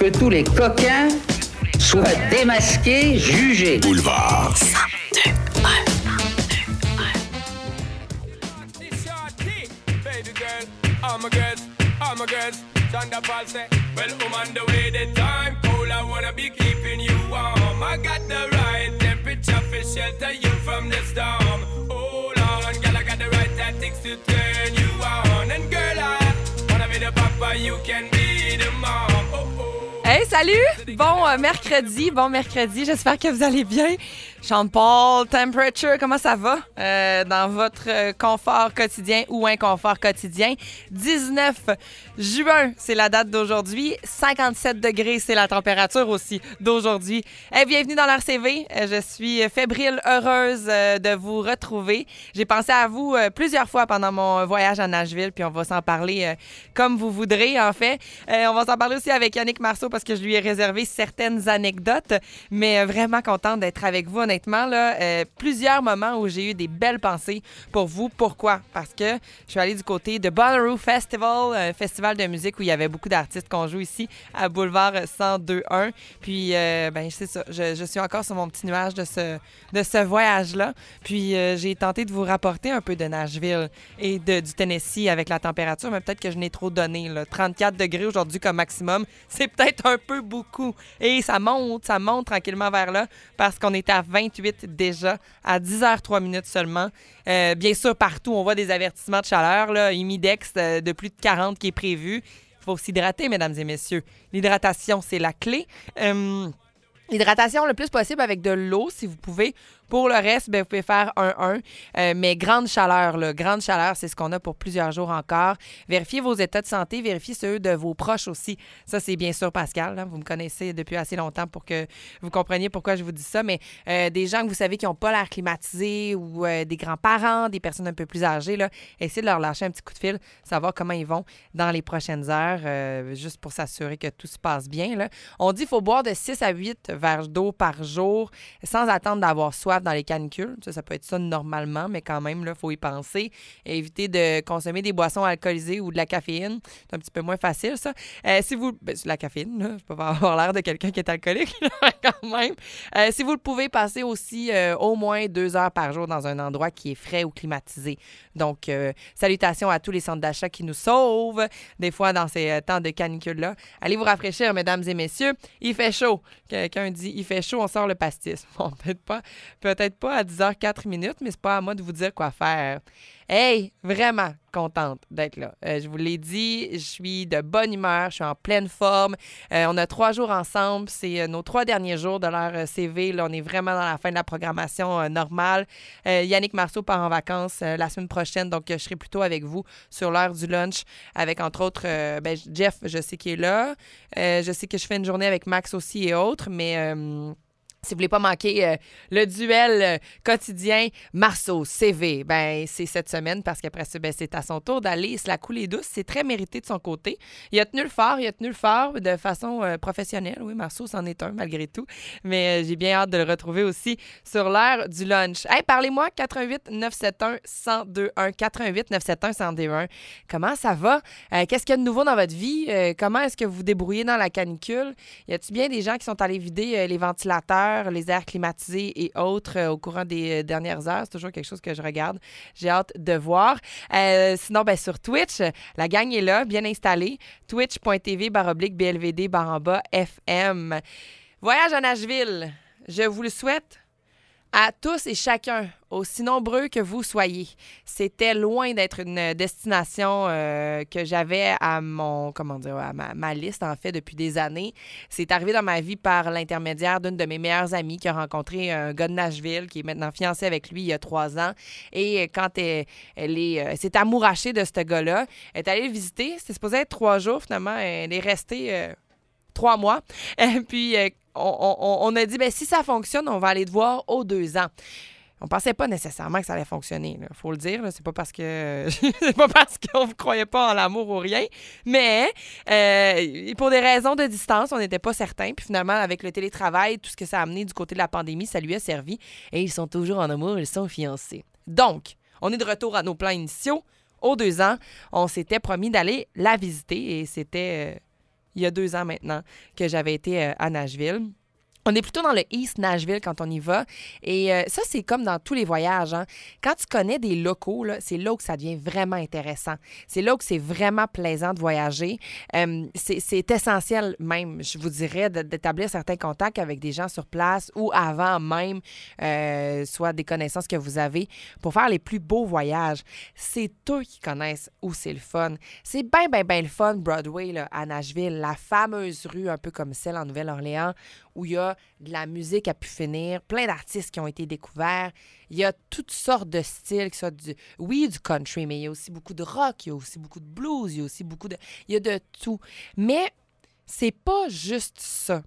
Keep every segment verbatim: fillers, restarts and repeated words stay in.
que tous les coquins soient démasqués, jugés. Boulevard. Shelter you from the storm. Hold on, girl, I got the right tactics to turn you on. And girl, I wanna be the papa, you can be the mom. Oh, oh. Hey, salut! Bon euh, mercredi, bon mercredi. J'espère que vous allez bien. Sean-Paul, Temperature, comment ça va euh, dans votre euh, confort quotidien ou inconfort quotidien? dix-neuf juin, c'est la date d'aujourd'hui. cinquante-sept degrés, c'est la température aussi d'aujourd'hui. Hey, bienvenue dans l'R C V. Euh, je suis fébrile, heureuse euh, de vous retrouver. J'ai pensé à vous euh, plusieurs fois pendant mon voyage à Nashville, puis on va s'en parler euh, comme vous voudrez, en fait. Euh, on va s'en parler aussi avec Yannick Marceau parce que je lui ai réservé certaines anecdotes, mais euh, vraiment contente d'être avec vous, honnêtement, là, euh, plusieurs moments où j'ai eu des belles pensées pour vous. Pourquoi? Parce que je suis allée du côté de Bonnaroo Festival, un festival de musique où il y avait beaucoup d'artistes qu'on joue ici à Boulevard cent deux un. Puis, euh, ben c'est ça, je, je suis encore sur mon petit nuage de ce, de ce voyage-là. Puis, euh, j'ai tenté de vous rapporter un peu de Nashville et de, du Tennessee avec la température, mais peut-être que je n'ai trop donné. Là. trente-quatre degrés aujourd'hui comme maximum, c'est peut-être un peu beaucoup. Et ça monte, ça monte tranquillement vers là parce qu'on est à vingt-huit déjà, à dix heures trois minutes seulement. Euh, bien sûr, partout, on voit des avertissements de chaleur, là, humidex euh, de plus de quarante qui est prévu. Il faut s'hydrater, mesdames et messieurs. L'hydratation, c'est la clé. Euh, L'hydratation le plus possible avec de l'eau, si vous pouvez. Pour le reste, bien, vous pouvez faire un un. Euh, mais grande chaleur, là. Grande chaleur, c'est ce qu'on a pour plusieurs jours encore. Vérifiez vos états de santé, vérifiez ceux de vos proches aussi. Ça, c'est bien sûr Pascal. Hein? Vous me connaissez depuis assez longtemps pour que vous compreniez pourquoi je vous dis ça. Mais euh, des gens que vous savez qui n'ont pas l'air climatisé ou euh, des grands-parents, des personnes un peu plus âgées, là, essayez de leur lâcher un petit coup de fil, savoir comment ils vont dans les prochaines heures, euh, juste pour s'assurer que tout se passe bien. Là. On dit qu'il faut boire de six à huit verres d'eau par jour sans attendre d'avoir soif dans les canicules. Ça, ça peut être ça normalement, mais quand même, il faut y penser. Et éviter de consommer des boissons alcoolisées ou de la caféine. C'est un petit peu moins facile, ça. Euh, si vous... Ben, c'est la caféine, là. Je peux pas avoir l'air de quelqu'un qui est alcoolique, quand même. Euh, si vous le pouvez, passer aussi euh, au moins deux heures par jour dans un endroit qui est frais ou climatisé. Donc, euh, salutations à tous les centres d'achat qui nous sauvent, des fois, dans ces euh, temps de canicule-là. Allez vous rafraîchir, mesdames et messieurs. Il fait chaud. Quelqu'un dit, il fait chaud, on sort le pastis. Bon, peut-être pas... Peut-être pas à dix heures quatre minutes, mais c'est pas à moi de vous dire quoi faire. Hey, vraiment contente d'être là. Euh, je vous l'ai dit, je suis de bonne humeur, je suis en pleine forme. Euh, on a trois jours ensemble, c'est euh, nos trois derniers jours de l'heure euh, C V. Là, on est vraiment dans la fin de la programmation euh, normale. Euh, Yannick Marceau part en vacances euh, la semaine prochaine, donc euh, je serai plutôt avec vous sur l'heure du lunch, avec entre autres, euh, ben, Jeff, je sais qu'il est là. Euh, je sais que je fais une journée avec Max aussi et autres, mais... Euh, Si vous voulez pas manquer euh, le duel euh, quotidien Marceau-C V, ben c'est cette semaine parce qu'après ça, ben, c'est à son tour d'aller se la couler douce. C'est très mérité de son côté. Il a tenu le fort, il a tenu le fort de façon euh, professionnelle. Oui, Marceau, c'en est un malgré tout. Mais euh, j'ai bien hâte de le retrouver aussi sur l'heure du lunch. Hey, parlez-moi, quatre un huit neuf sept un un zéro deux un, quatre un huit neuf sept un un zéro deux un. Comment ça va? Euh, qu'est-ce qu'il y a de nouveau dans votre vie? Euh, comment est-ce que vous vous débrouillez dans la canicule? Y a-t-il bien des gens qui sont allés vider euh, les ventilateurs, les airs climatisés et autres euh, au courant des euh, dernières heures? C'est toujours quelque chose que je regarde. J'ai hâte de voir. Euh, sinon, ben, sur Twitch, la gang est là, bien installée. twitch.tv baroblique BLVD baramba FM. Voyage à Nashville. Je vous le souhaite à tous et chacun, aussi nombreux que vous soyez. C'était loin d'être une destination euh, que j'avais à mon, comment dire, à ma, ma liste, en fait, depuis des années. C'est arrivé dans ma vie par l'intermédiaire d'une de mes meilleures amies qui a rencontré un gars de Nashville, qui est maintenant fiancé avec lui il y a trois ans. Et quand elle, elle, est, elle s'est amourachée de ce gars-là, elle est allée le visiter. C'était supposé être trois jours, finalement. Elle est restée euh, trois mois. Et puis, euh, on, on, on a dit, ben si ça fonctionne, on va aller te voir aux deux ans. On pensait pas nécessairement que ça allait fonctionner, il faut le dire. Là. C'est pas parce que c'est pas parce qu'on ne croyait pas en l'amour ou rien. Mais euh, pour des raisons de distance, on n'était pas certains. Puis finalement, avec le télétravail, tout ce que ça a amené du côté de la pandémie, ça lui a servi. Et ils sont toujours en amour, ils sont fiancés. Donc, on est de retour à nos plans initiaux. Aux deux ans, on s'était promis d'aller la visiter et c'était... Euh, il y a deux ans maintenant, que j'avais été euh, à Nashville. On est plutôt dans le East Nashville quand on y va. Et euh, ça, c'est comme dans tous les voyages. Hein. Quand tu connais des locaux, là, c'est là où ça devient vraiment intéressant. C'est là où c'est vraiment plaisant de voyager. Euh, c'est, c'est essentiel même, je vous dirais, de, d'établir certains contacts avec des gens sur place ou avant même, euh, soit des connaissances que vous avez, pour faire les plus beaux voyages. C'est eux qui connaissent où c'est le fun. C'est bien, bien, bien le fun, Broadway, là, à Nashville. La fameuse rue, un peu comme celle en Nouvelle-Orléans, où il y a de la musique à pu finir, plein d'artistes qui ont été découverts. Il y a toutes sortes de styles, que ce soit du, oui, du country, mais il y a aussi beaucoup de rock, il y a aussi beaucoup de blues, il y a aussi beaucoup de... Il y a de tout. Mais c'est pas juste ça.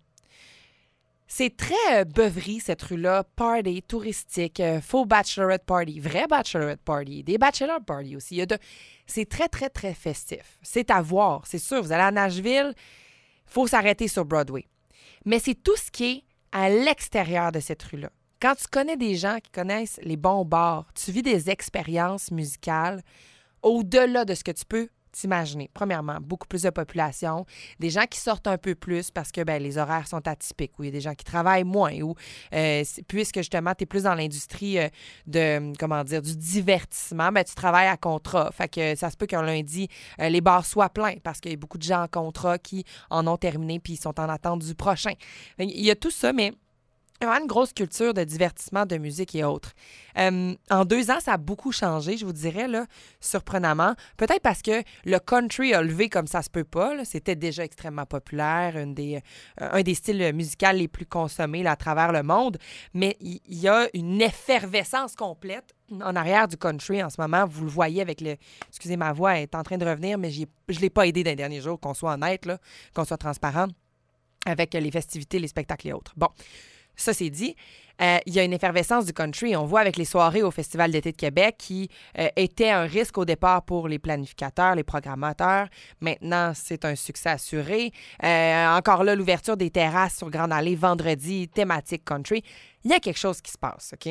C'est très euh, beuverie, cette rue-là, party, touristique, euh, faux bachelorette party, vrai bachelorette party, des bachelor party aussi. Il y a de... C'est très, très, très festif. C'est à voir, c'est sûr. Vous allez à Nashville, il faut s'arrêter sur Broadway. Mais c'est tout ce qui est à l'extérieur de cette rue-là. Quand tu connais des gens qui connaissent les bons bars, tu vis des expériences musicales au-delà de ce que tu peux t'imaginer. Premièrement, beaucoup plus de population, des gens qui sortent un peu plus parce que ben, les horaires sont atypiques, ou il y a des gens qui travaillent moins, ou euh, puisque justement, tu es plus dans l'industrie euh, de, comment dire, du divertissement, ben, tu travailles à contrat. Fait que ça se peut qu'un lundi, euh, les bars soient pleins parce qu'il y a beaucoup de gens en contrat qui en ont terminé puis ils sont en attente du prochain. Il y a tout ça, mais il y a vraiment une grosse culture de divertissement, de musique et autres. Euh, en deux ans, ça a beaucoup changé, je vous dirais, là, surprenamment. Peut-être parce que le country a levé comme ça se peut pas. Là. C'était déjà extrêmement populaire, une des, euh, un des styles musicaux les plus consommés là, à travers le monde. Mais il y, y a une effervescence complète en arrière du country en ce moment. Vous le voyez avec le... Excusez, ma voix est en train de revenir, mais j'y, je ne l'ai pas aidé dans les derniers jours, qu'on soit honnête, là, qu'on soit transparent avec les festivités, les spectacles et autres. Bon. Ça, c'est dit. Euh, il y a une effervescence du country. On voit avec les soirées au Festival d'été de Québec qui euh, étaient un risque au départ pour les planificateurs, les programmateurs. Maintenant, c'est un succès assuré. Euh, encore là, l'ouverture des terrasses sur Grande Allée vendredi, thématique country. Il y a quelque chose qui se passe, OK?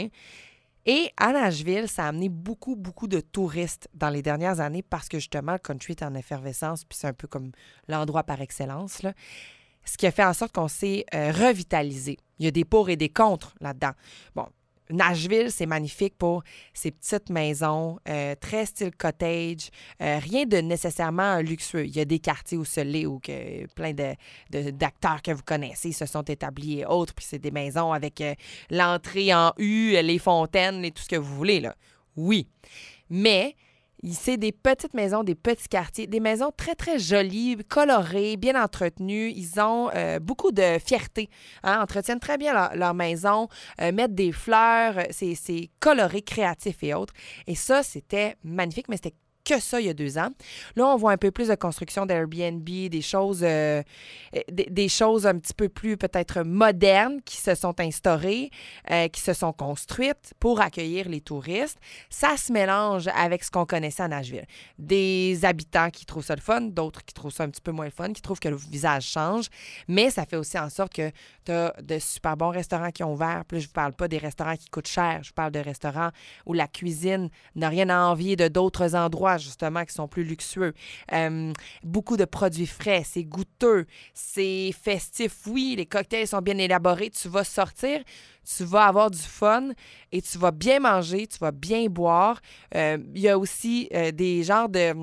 Et à Nashville, ça a amené beaucoup, beaucoup de touristes dans les dernières années parce que justement, le country est en effervescence puis c'est un peu comme l'endroit par excellence, là. Ce qui a fait en sorte qu'on s'est euh, revitalisé. Il y a des pour et des contre là-dedans. Bon, Nashville, c'est magnifique pour ces petites maisons, euh, très style cottage, euh, rien de nécessairement luxueux. Il y a des quartiers où se l'est, où que, plein de, de, d'acteurs que vous connaissez se sont établis et autres, puis c'est des maisons avec euh, l'entrée en U, les fontaines et tout ce que vous voulez, là. Oui, mais... C'est des petites maisons, des petits quartiers, des maisons très, très jolies, colorées, bien entretenues. Ils ont euh, beaucoup de fierté, hein, entretiennent très bien leur, leur maison, euh, mettent des fleurs, c'est, c'est coloré, créatif et autres. Et ça, c'était magnifique, mais c'était que ça il y a deux ans. Là, on voit un peu plus de construction d'Airbnb, des choses, euh, des, des choses un petit peu plus peut-être modernes qui se sont instaurées, euh, qui se sont construites pour accueillir les touristes. Ça se mélange avec ce qu'on connaissait à Nashville. Des habitants qui trouvent ça le fun, d'autres qui trouvent ça un petit peu moins le fun, qui trouvent que le visage change, mais ça fait aussi en sorte que tu as de super bons restaurants qui ont ouvert. Puis là, je ne vous parle pas des restaurants qui coûtent cher, je vous parle de restaurants où la cuisine n'a rien à envier de d'autres endroits, justement, qui sont plus luxueux. Euh, beaucoup de produits frais, c'est goûteux, c'est festif. Oui, les cocktails sont bien élaborés. Tu vas sortir, tu vas avoir du fun et tu vas bien manger, tu vas bien boire. Euh, il y a aussi euh, des genres de...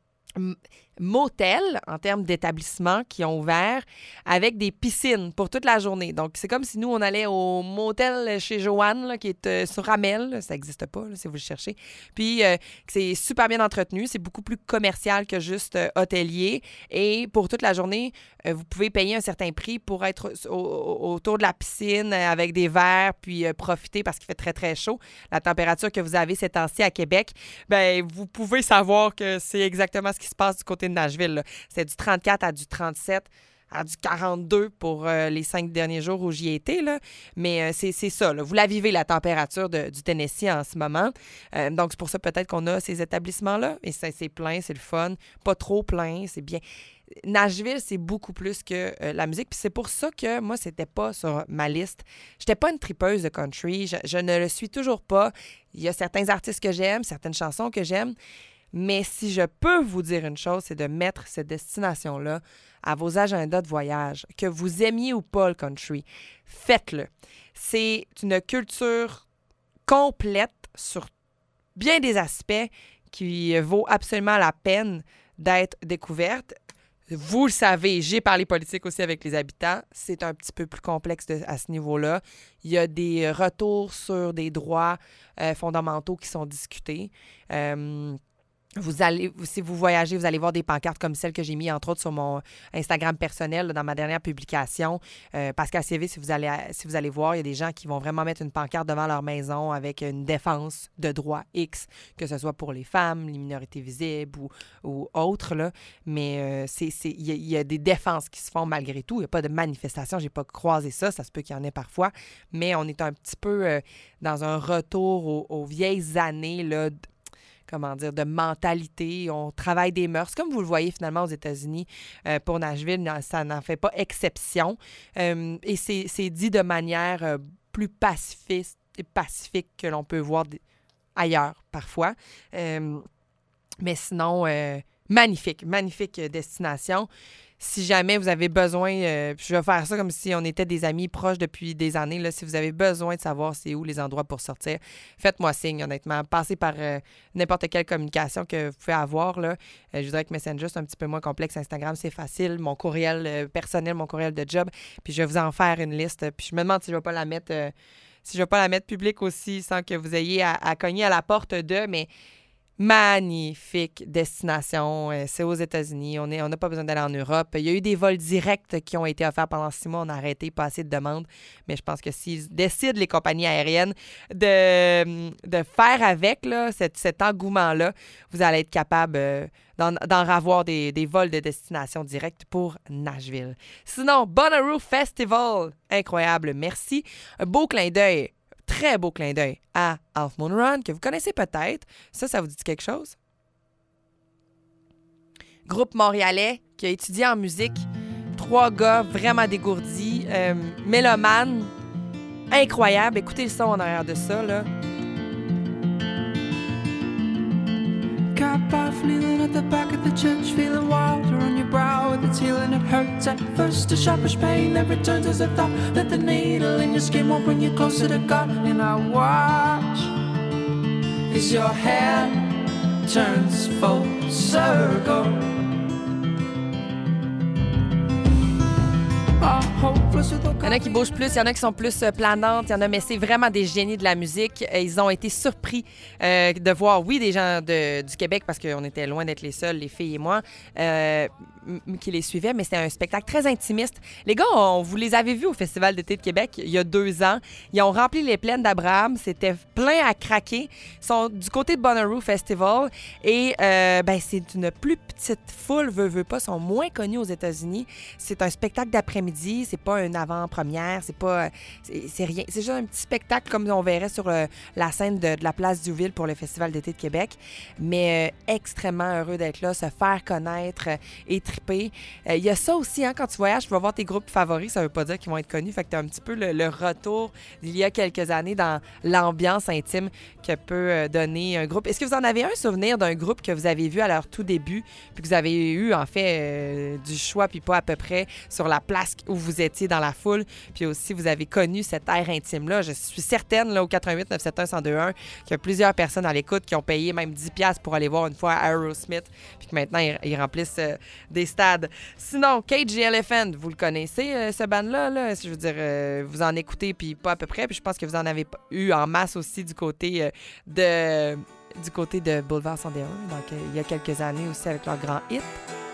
M- motels en termes d'établissements qui ont ouvert avec des piscines pour toute la journée. Donc, c'est comme si nous, on allait au motel chez Joanne, là, qui est euh, sur Ramel. Là. Ça n'existe pas, là, si vous le cherchez. Puis, euh, c'est super bien entretenu. C'est beaucoup plus commercial que juste euh, hôtelier. Et pour toute la journée, euh, vous pouvez payer un certain prix pour être au- au- autour de la piscine euh, avec des verres, puis euh, profiter parce qu'il fait très, très chaud. La température que vous avez ces temps-ci à Québec, ben vous pouvez savoir que c'est exactement ce qui se passe du côté de Nashville. Là. C'est du trente-quatre à du trente-sept à du quarante-deux pour euh, les cinq derniers jours où j'y étais. Là. Mais euh, c'est, c'est ça. Là. Vous la vivez, la température de, du Tennessee en ce moment. Euh, donc, c'est pour ça peut-être qu'on a ces établissements-là. Et c'est, c'est plein, c'est le fun. Pas trop plein, c'est bien. Nashville, c'est beaucoup plus que euh, la musique. Puis c'est pour ça que moi, c'était pas sur ma liste. J'étais pas une tripeuse de country. Je, je ne le suis toujours pas. Il y a certains artistes que j'aime, certaines chansons que j'aime. Mais si je peux vous dire une chose, c'est de mettre cette destination-là à vos agendas de voyage. Que vous aimiez ou pas le country, faites-le. C'est une culture complète sur bien des aspects qui vaut absolument la peine d'être découverte. Vous le savez, j'ai parlé politique aussi avec les habitants. C'est un petit peu plus complexe de, à ce niveau-là. Il y a des retours sur des droits euh, fondamentaux qui sont discutés. Euh, Vous allez, si vous voyagez, vous allez voir des pancartes comme celle que j'ai mis, entre autres, sur mon Instagram personnel, là, dans ma dernière publication. Euh, Pascal C V, si vous, allez, si vous allez voir, il y a des gens qui vont vraiment mettre une pancarte devant leur maison avec une défense de droits X, que ce soit pour les femmes, les minorités visibles ou, ou autres. Là. Mais euh, c'est, c'est, il y, a, il y a des défenses qui se font malgré tout. Il n'y a pas de manifestation. Je n'ai pas croisé ça. Ça se peut qu'il y en ait parfois. Mais on est un petit peu euh, dans un retour aux, aux vieilles années, là, comment dire, de mentalité. On travaille des mœurs. Comme vous le voyez finalement aux États-Unis, euh, pour Nashville, ça n'en fait pas exception. Euh, et c'est, c'est dit de manière euh, plus pacifiste et pacifique que l'on peut voir d- ailleurs parfois. Euh, mais sinon, euh, magnifique, magnifique destination. Si jamais vous avez besoin, euh, je vais faire ça comme si on était des amis proches depuis des années, là, si vous avez besoin de savoir c'est où les endroits pour sortir, faites-moi signe, honnêtement. Passez par euh, n'importe quelle communication que vous pouvez avoir. Là. Euh, je voudrais que Messenger, c'est un petit peu moins complexe. Instagram, c'est facile. Mon courriel euh, personnel, mon courriel de job. Puis je vais vous en faire une liste. Puis je me demande si je ne vais pas la mettre euh, si je vais pas la mettre publique aussi sans que vous ayez à, à cogner à la porte de, mais magnifique destination. C'est aux États-Unis. On est, on n'a pas besoin d'aller en Europe. Il y a eu des vols directs qui ont été offerts pendant six mois. On a arrêté, pas assez de demandes. Mais je pense que s'ils décident, les compagnies aériennes, de, de faire avec là, cet, cet engouement-là, vous allez être capable euh, d'en, d'en avoir des, des vols de destination directe pour Nashville. Sinon, Bonnaroo Festival. Incroyable. Merci. Un beau clin d'œil. Très beau clin d'œil à Half Moon Run, que vous connaissez peut-être. Ça, ça vous dit quelque chose? Groupe montréalais qui a étudié en musique. Trois gars vraiment dégourdis, euh, mélomanes, incroyables. Écoutez le son en arrière de ça, là. Cap off, kneeling at the back of the church, feeling water on your brow with its healing. It hurts at first, a sharpish pain that returns as a thought that the needle in your skin won't bring you closer to God. And I watch as your hand turns full circle. Il y en a qui bougent plus, il y en a qui sont plus euh, planantes, il y en a, mais c'est vraiment des génies de la musique. Euh, ils ont été surpris euh, de voir, oui, des gens de, du Québec, parce qu'on était loin d'être les seuls, les filles et moi, euh, m- qui les suivaient, mais c'était un spectacle très intimiste. Les gars, on, vous les avez vus au Festival d'été de Québec il y a deux ans. Ils ont rempli les plaines d'Abraham, c'était plein à craquer. Ils sont du côté de Bonnaroo Festival et euh, ben, c'est une plus petite foule, veut, veut pas, sont moins connus aux États-Unis. C'est un spectacle d'après-midi, c'est pas un avant-première, c'est pas c'est, c'est rien, c'est juste un petit spectacle comme on verrait sur euh, la scène de, de la place Diouville pour le Festival d'été de Québec, mais euh, extrêmement heureux d'être là, se faire connaître euh, et triper. Il euh, y a ça aussi, hein, quand tu voyages, tu vas voir tes groupes favoris, ça veut pas dire qu'ils vont être connus, fait que t'as un petit peu le, le retour d'il y a quelques années dans l'ambiance intime que peut euh, donner un groupe. Est-ce que vous en avez un souvenir d'un groupe que vous avez vu à leur tout début, puis que vous avez eu en fait euh, du choix, puis pas à peu près sur la place où vous étiez dans la foule, puis aussi vous avez connu cet air intime-là. Je suis certaine, là, au quatre-vingt-huit neuf cent soixante-un cent deux un, qu'il y a plusieurs personnes à l'écoute qui ont payé même dix dollars pour aller voir une fois Aerosmith, puis que maintenant, ils, ils remplissent euh, des stades. Sinon, Cage the Elephant, vous le connaissez, euh, ce band-là, là? Je veux dire, euh, vous en écoutez, puis pas à peu près, puis je pense que vous en avez eu en masse aussi du côté euh, de... du côté de Boulevard cent un, donc euh, il y a quelques années aussi avec leur grand hit.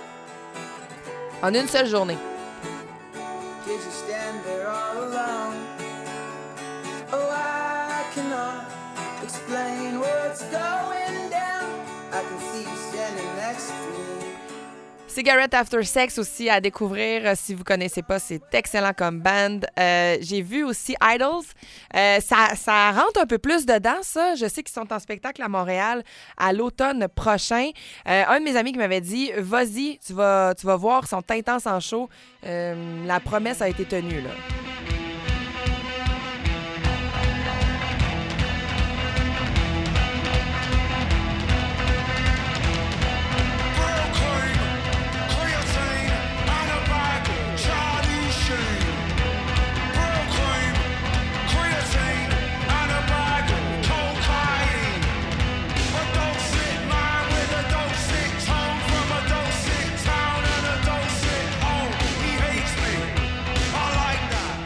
En une seule journée. Did you stand there all alone? Oh, I cannot explain what's going down. I can see you standing next to me. Cigarette After Sex aussi à découvrir euh, si vous connaissez pas, c'est excellent comme band. Euh, j'ai vu aussi Idols. Euh, ça, ça rentre un peu plus dedans, ça. Je sais qu'ils sont en spectacle à Montréal à l'automne prochain. Euh, un de mes amis qui m'avait dit, vas-y, tu vas, tu vas voir, ils sont intenses en show. Euh, la promesse a été tenue, là.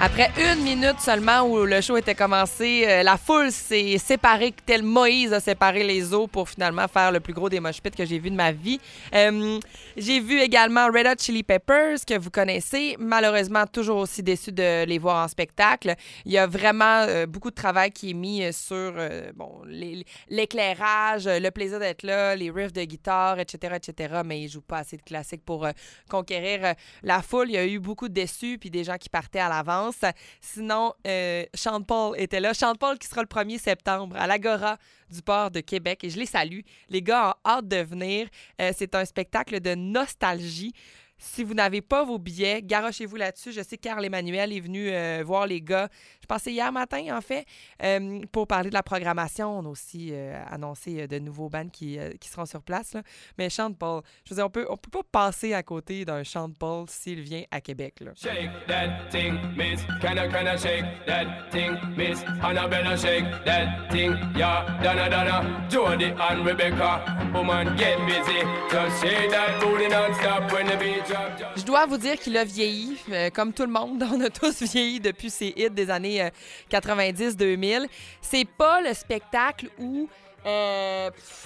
Après une minute seulement où le show était commencé, euh, la foule s'est séparée, tel Moïse a séparé les eaux pour finalement faire le plus gros des mosh pits que j'ai vu de ma vie. Euh, j'ai vu également Red Hot Chili Peppers, que vous connaissez. Malheureusement, toujours aussi déçu de les voir en spectacle. Il y a vraiment euh, beaucoup de travail qui est mis sur euh, bon, les, l'éclairage, le plaisir d'être là, les riffs de guitare, et cetera, et cetera. Mais ils ne jouent pas assez de classiques pour euh, conquérir euh, la foule. Il y a eu beaucoup de déçus puis des gens qui partaient à l'avance. Sinon, euh, Sean Paul était là. Sean Paul qui sera le premier septembre à l'Agora du port de Québec. Et je les salue. Les gars ont hâte de venir. Euh, c'est un spectacle de nostalgie. Si vous n'avez pas vos billets, garochez-vous là-dessus. Je sais que Carl Emmanuel est venu euh, voir les gars, je pensais hier matin, en fait, euh, pour parler de la programmation. On a aussi euh, annoncé euh, de nouveaux bands qui, euh, qui seront sur place. Là. Mais Sean Paul, je veux dire, on peut, on peut pas passer à côté d'un Sean Paul s'il vient à Québec. Là. Shake that thing, miss. Kinda, kinda shake that thing, miss. Annabella, shake that thing, yeah. Donna, Donna, Jody and Rebecca. Woman, get busy. Just shake that booty non-stop when the beat. Je dois vous dire qu'il a vieilli, euh, comme tout le monde. On a tous vieilli depuis ses hits des années euh, quatre-vingt-dix deux mille. C'est pas le spectacle où... Euh, pff,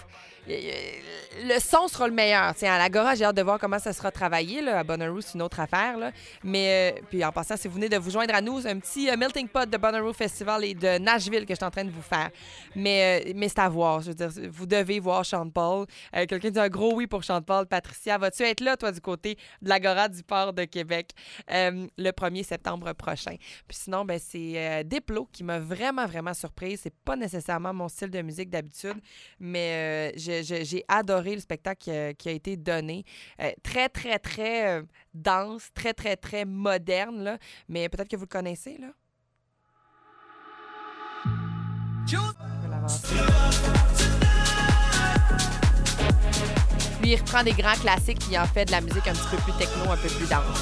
le son sera le meilleur. T'sais, à l'Agora, j'ai hâte de voir comment ça sera travaillé. Là. À Bonnaroo, c'est une autre affaire. Là. Mais euh, puis en passant, si vous venez de vous joindre à nous, c'est un petit euh, melting pot de Bonnaroo Festival et de Nashville que je suis en train de vous faire. Mais, euh, mais c'est à voir. Je veux dire, vous devez voir Sean Paul. Euh, quelqu'un dit un gros oui pour Sean Paul. Patricia, vas-tu être là, toi, du côté de l'Agora du port de Québec euh, le premier septembre prochain? Puis sinon, ben, c'est euh, Diplo qui m'a vraiment, vraiment surprise. C'est pas nécessairement mon style de musique d'habitude, mais euh, je Je, j'ai adoré le spectacle qui a, qui a été donné. Euh, très, très, très euh, dense, très, très, très moderne, là. Mais peut-être que vous le connaissez, là. Je vais l'avancer. Lui, il reprend des grands classiques puis il en fait de la musique un petit peu plus techno, un peu plus dense.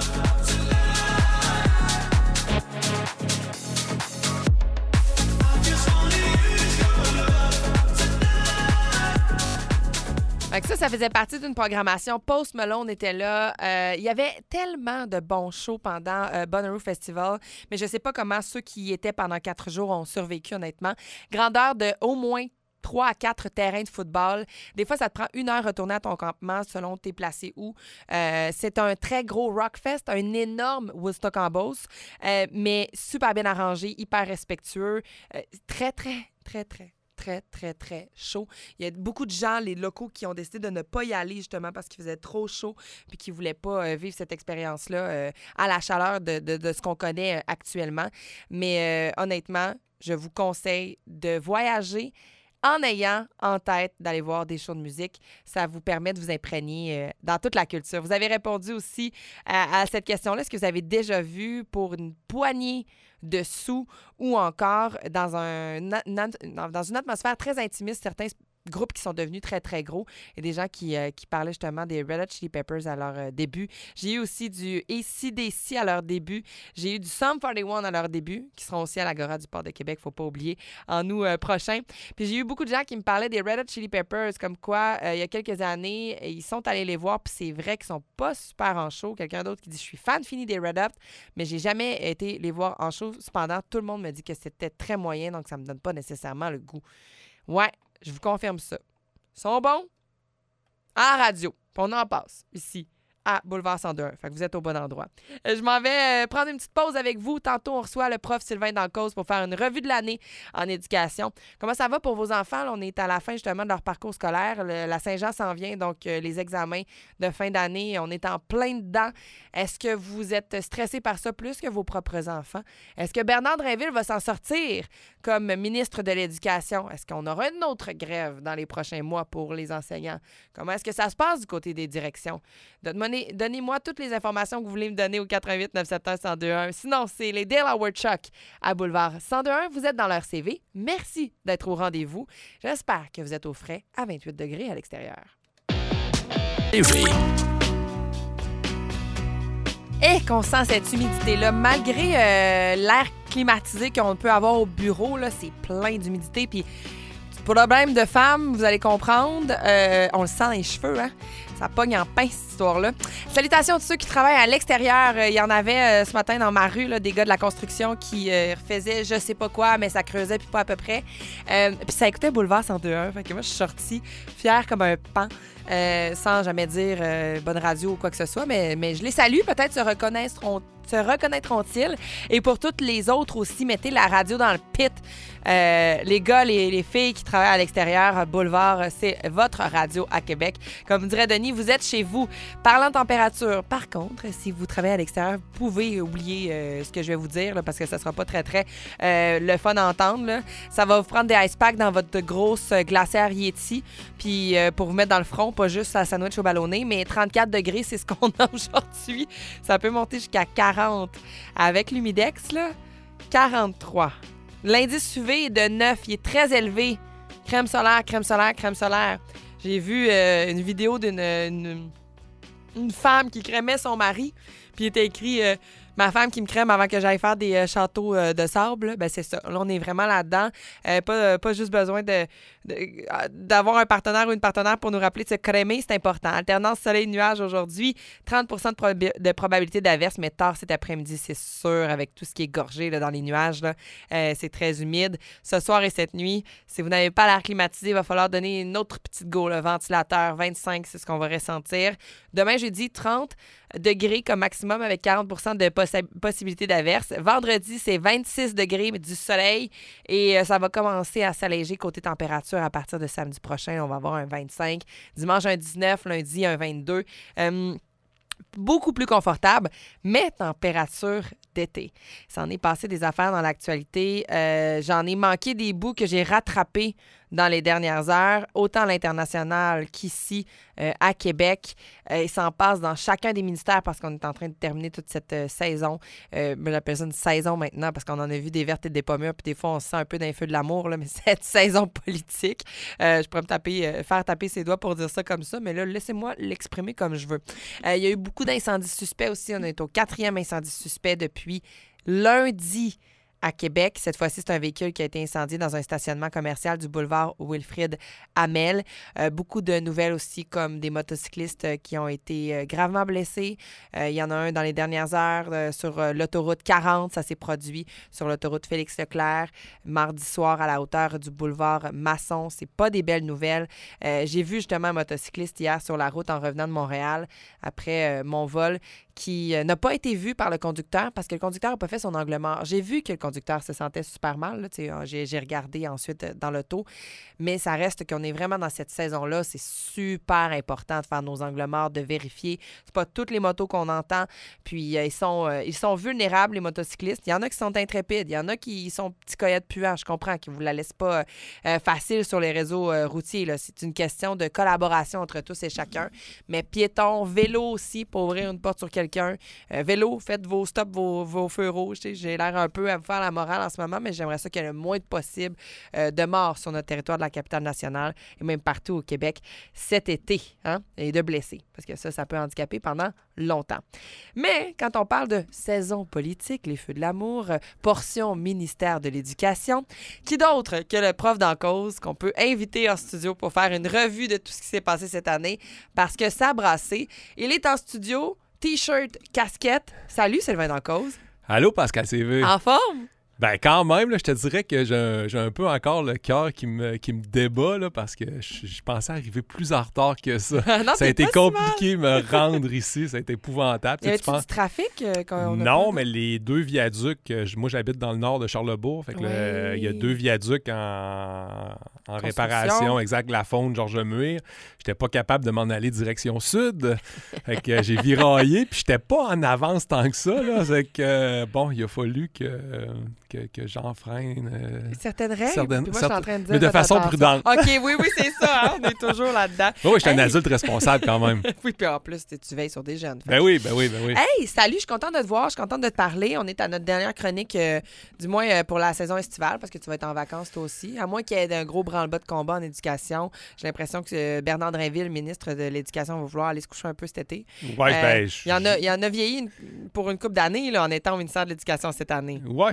Ça, ça faisait partie d'une programmation. Post Malone était là. Euh, il y avait tellement de bons shows pendant euh, Bonnaroo Festival, mais je ne sais pas comment ceux qui y étaient pendant quatre jours ont survécu, honnêtement. Grandeur de au moins trois à quatre terrains de football. Des fois, ça te prend une heure retourner à ton campement selon t'es placé où. Euh, c'est un très gros rockfest, un énorme Woodstock en Beauce, euh, mais super bien arrangé, hyper respectueux, euh, très, très, très, très très, très, très chaud. Il y a beaucoup de gens, les locaux, qui ont décidé de ne pas y aller justement parce qu'il faisait trop chaud puis qui ne voulaient pas euh, vivre cette expérience-là euh, à la chaleur de, de, de ce qu'on connaît euh, actuellement. Mais euh, honnêtement, je vous conseille de voyager en ayant en tête d'aller voir des shows de musique. Ça vous permet de vous imprégner euh, dans toute la culture. Vous avez répondu aussi à, à cette question-là. Est-ce que vous avez déjà vu pour une poignée de sous ou encore dans, un, dans une atmosphère très intimiste, certains groupes qui sont devenus très, très gros et des gens qui, euh, qui parlaient justement des Red Hot Chili Peppers à leur euh, début. J'ai eu aussi du A C D C à leur début. J'ai eu du Sum quarante et un à leur début, qui seront aussi à l'Agora du Port de Québec, faut pas oublier, en août euh, prochain. Puis j'ai eu beaucoup de gens qui me parlaient des Red Hot Chili Peppers, comme quoi, euh, il y a quelques années, ils sont allés les voir, puis c'est vrai qu'ils sont pas super en show. Quelqu'un d'autre qui dit « Je suis fan fini des Red Hot, mais j'ai jamais été les voir en show. » Cependant, tout le monde me dit que c'était très moyen, donc ça me donne pas nécessairement le goût. Ouais, je vous confirme ça. Ils sont bons à la radio. Puis on en passe ici à Boulevard cent deux un. Fait que vous êtes au bon endroit. Je m'en vais euh, prendre une petite pause avec vous. Tantôt, on reçoit le prof Sylvain Dancause pour faire une revue de l'année en éducation. Comment ça va pour vos enfants? Là, on est à la fin justement de leur parcours scolaire. Le, la Saint-Jean s'en vient, donc euh, les examens de fin d'année, on est en plein dedans. Est-ce que vous êtes stressé par ça plus que vos propres enfants? Est-ce que Bernard Drinville va s'en sortir comme ministre de l'Éducation? Est-ce qu'on aura une autre grève dans les prochains mois pour les enseignants? Comment est-ce que ça se passe du côté des directions? Donne-moi Donnez-moi toutes les informations que vous voulez me donner au quatre huit neuf sept un un zéro deux un. Sinon, c'est les Dale Howard Chuck à Boulevard cent deux un. Vous êtes dans leur C V. Merci d'être au rendez-vous. J'espère que vous êtes au frais à vingt-huit degrés à l'extérieur. Et qu'on sent cette humidité-là. Malgré euh, l'air climatisé qu'on peut avoir au bureau, là, c'est plein d'humidité. Puis Problème de femme, vous allez comprendre. Euh, on le sent dans les cheveux, hein? Ça pogne en pain, cette histoire-là. Salutations à tous ceux qui travaillent à l'extérieur. Il y en avait euh, ce matin dans ma rue, là, des gars de la construction qui euh, faisaient je sais pas quoi, mais ça creusait puis pas à peu près. Euh, puis ça écoutait Boulevard cent deux un. Fait que moi, je suis sortie fière comme un pan, euh, sans jamais dire euh, bonne radio ou quoi que ce soit. Mais, mais je les salue. Peut-être se reconnaîtront se reconnaîtront-ils. Et pour toutes les autres aussi, mettez la radio dans le pit. Euh, les gars, les, les filles qui travaillent à l'extérieur, Boulevard, c'est votre radio à Québec. Comme dirait Denis, vous êtes chez vous. Parlant de température, par contre, si vous travaillez à l'extérieur, vous pouvez oublier euh, ce que je vais vous dire là, parce que ça sera pas très, très euh, le fun à entendre. Là. Ça va vous prendre des ice packs dans votre grosse glacière Yeti puis euh, pour vous mettre dans le front, pas juste à sandwich au ballonné, mais trente-quatre degrés, c'est ce qu'on a aujourd'hui. Ça peut monter jusqu'à quarante. Avec l'humidex, là, quarante-trois. L'indice U V est de neuf. Il est très élevé. Crème solaire, crème solaire, crème solaire. J'ai vu euh, une vidéo d'une une, une femme qui crémait son mari. Puis il était écrit euh, « Ma femme qui me crème avant que j'aille faire des euh, châteaux euh, de sable. » Ben c'est ça. Là, on est vraiment là-dedans. Euh, pas, euh, pas juste besoin de, de, d'avoir un partenaire ou une partenaire pour nous rappeler de se crémer. C'est important. Alternance soleil-nuage aujourd'hui. trente pour cent de, prob- de probabilité d'averse, mais tard cet après-midi, c'est sûr, avec tout ce qui est gorgé là, dans les nuages. Là, euh, c'est très humide. Ce soir et cette nuit, si vous n'avez pas l'air climatisé, il va falloir donner une autre petite go. Le ventilateur, vingt-cinq, c'est ce qu'on va ressentir. Demain, jeudi, trente degrés comme maximum avec quarante pour cent de poss- possibilité d'averse. Vendredi, c'est vingt-six degrés, mais du soleil. Et euh, ça va commencer à s'alléger côté température à partir de samedi prochain. On va avoir un vingt-cinq. Dimanche, un dix-neuf. Lundi, un vingt-deux. Euh, beaucoup plus confortable, mais température d'été. Ça en est passé des affaires dans l'actualité. Euh, j'en ai manqué des bouts que j'ai rattrapés dans les dernières heures, autant à l'international qu'ici euh, à Québec. Euh, il s'en passe dans chacun des ministères parce qu'on est en train de terminer toute cette euh, saison. Euh, j'appelle ça une saison maintenant parce qu'on en a vu des vertes et des pommures, puis des fois on se sent un peu dans les feux de l'amour, là, mais cette saison politique, euh, je pourrais me taper, euh, faire taper ses doigts pour dire ça comme ça, mais là, laissez-moi l'exprimer comme je veux. Euh, il y a eu beaucoup d'incendies suspects aussi. On est au quatrième incendie suspect depuis lundi à Québec. Cette fois-ci, c'est un véhicule qui a été incendié dans un stationnement commercial du boulevard Wilfrid Hamel. Euh, beaucoup de nouvelles aussi, comme des motocyclistes euh, qui ont été euh, gravement blessés. Euh, il y en a un dans les dernières heures euh, sur euh, l'autoroute quarante. Ça s'est produit sur l'autoroute Félix-Leclerc, mardi soir à la hauteur du boulevard Masson. C'est pas des belles nouvelles. Euh, j'ai vu justement un motocycliste hier sur la route en revenant de Montréal après euh, mon vol qui euh, n'a pas été vu par le conducteur parce que le conducteur n'a pas fait son angle mort. J'ai vu que le conducteur se sentait super mal. Là, j'ai, j'ai regardé ensuite euh, dans l'auto, mais ça reste qu'on est vraiment dans cette saison-là. C'est super important de faire nos angles morts, de vérifier. C'est pas toutes les motos qu'on entend. Puis, euh, ils, sont, euh, ils sont vulnérables, les motocyclistes. Il y en a qui sont intrépides. Il y en a qui sont petits coyotes puants. Je comprends qu'ils ne vous la laissent pas euh, facile sur les réseaux euh, routiers. Là. C'est une question de collaboration entre tous et chacun. Mais piétons, vélo aussi, pour ouvrir une porte sur quelqu'un. Euh, vélo, faites vos stops, vos, vos feux rouges. J'ai l'air un peu à vous faire la morale en ce moment, mais j'aimerais ça qu'il y ait le moins possible euh, de morts sur notre territoire de la capitale nationale et même partout au Québec cet été, hein, et de blessés, parce que ça, ça peut handicaper pendant longtemps. Mais quand on parle de saison politique, les feux de l'amour, euh, portion ministère de l'Éducation, qui d'autre que le prof d'en cause qu'on peut inviter en studio pour faire une revue de tout ce qui s'est passé cette année, parce que ça a brassé. Il est en studio, T-shirt, casquette. Salut, Sylvain d'en cause. Allô, Pascal C V. En forme? Ben quand même, là, je te dirais que j'ai, j'ai un peu encore le cœur qui me, qui me débat là, parce que je, je pensais arriver plus en retard que ça. non, ça a été compliqué de me rendre ici, ça a été épouvantable. Y avait-tu penses... du trafic? Euh, quand on a non, pas... mais les deux viaducs, euh, moi j'habite dans le nord de Charlebourg, fait que il oui. y a deux viaducs en, en réparation, exact, La Faune, Georges Muir. J'étais pas capable de m'en aller direction sud, fait que j'ai viraillé, puis j'étais pas en avance tant que ça, là, c'est que euh, bon, il a fallu que... Euh, Que, que j'enfreine. Euh, certaines règles. Certaines, puis moi, certaines, je suis en train de dire. mais de façon attention. prudente. OK, oui, oui, c'est ça. Hein? On est toujours là-dedans. Oui, je suis hey. un adulte responsable quand même. Oui, puis en plus, tu veilles sur des jeunes. Ben oui, ben oui, ben oui. Hey, salut, je suis contente de te voir. Je suis contente de te parler. On est à notre dernière chronique, euh, du moins euh, pour la saison estivale, parce que tu vas être en vacances toi aussi. À moins qu'il y ait un gros branle-bas de combat en éducation. J'ai l'impression que euh, Bernard Drinville, ministre de l'Éducation, va vouloir aller se coucher un peu cet été. Ouais, euh, ben. Il y en a, il y en a vieilli une, pour une couple d'années là, en étant au ministère de l'Éducation cette année. Ouais, je pense qu'il y a eu